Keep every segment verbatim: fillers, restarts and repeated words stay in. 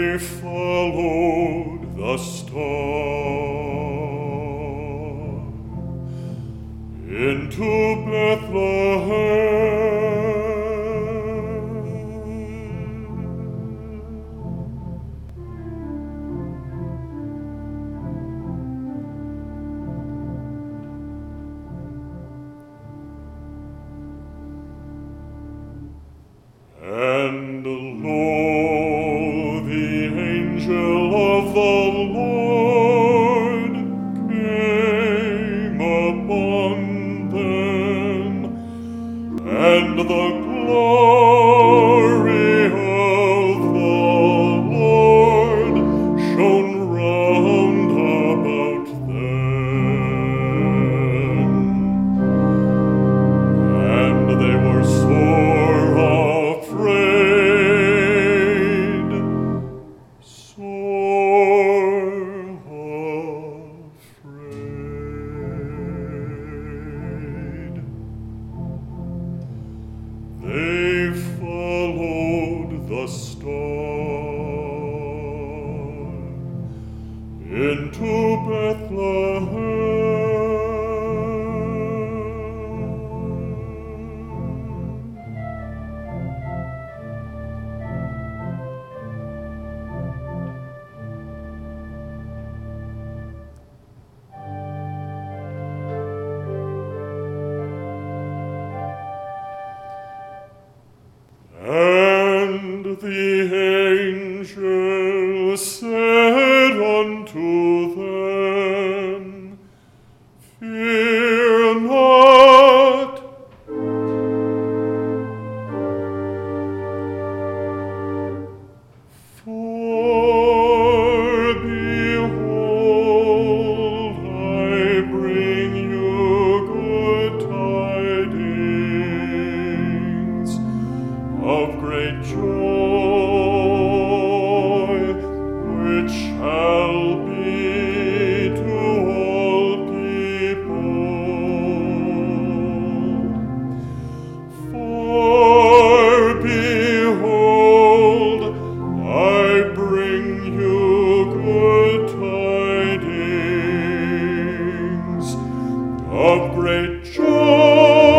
followed the star into Bethlehem. And lo, the angel of the Lord came upon them, and the glory of the Lord shone round about them, and they were sore afraid, sore afraid. They followed the star into Bethlehem. And the angel said unto them, Fear not, for behold, I bring you good tidings of great joy, which shall be to all people. For behold, I bring you good tidings of great joy.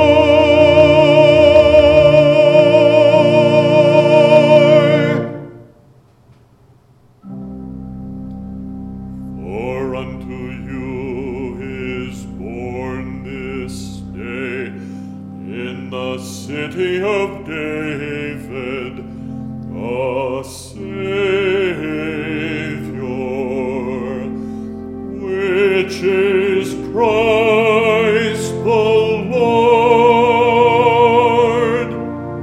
For unto you is born this day in the city of David a Savior, which is Christ the Lord.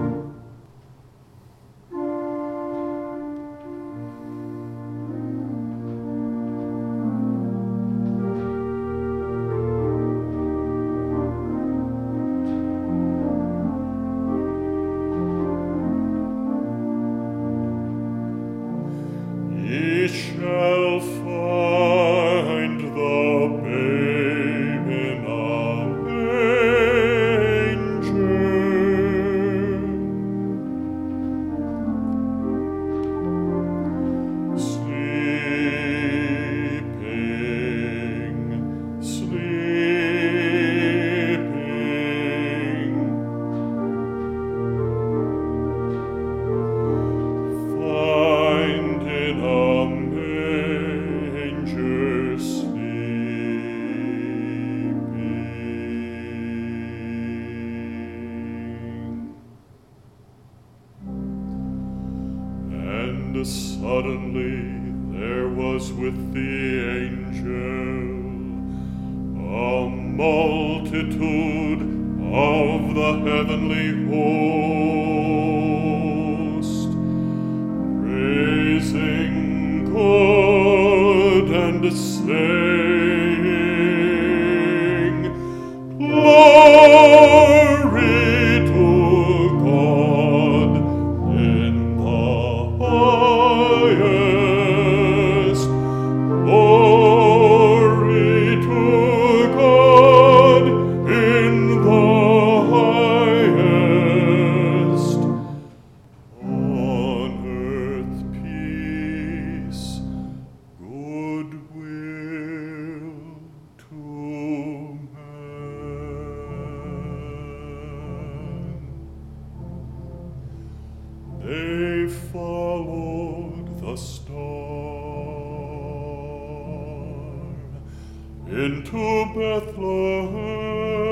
Ye shall find the babe in a manger, sleeping, sleeping. Find in a manger sleeping. And suddenly there was with the angel a multitude of the heavenly host, praising God and saying, Glory to God in the highest, glory to God in the highest, on earth peace into Bethlehem.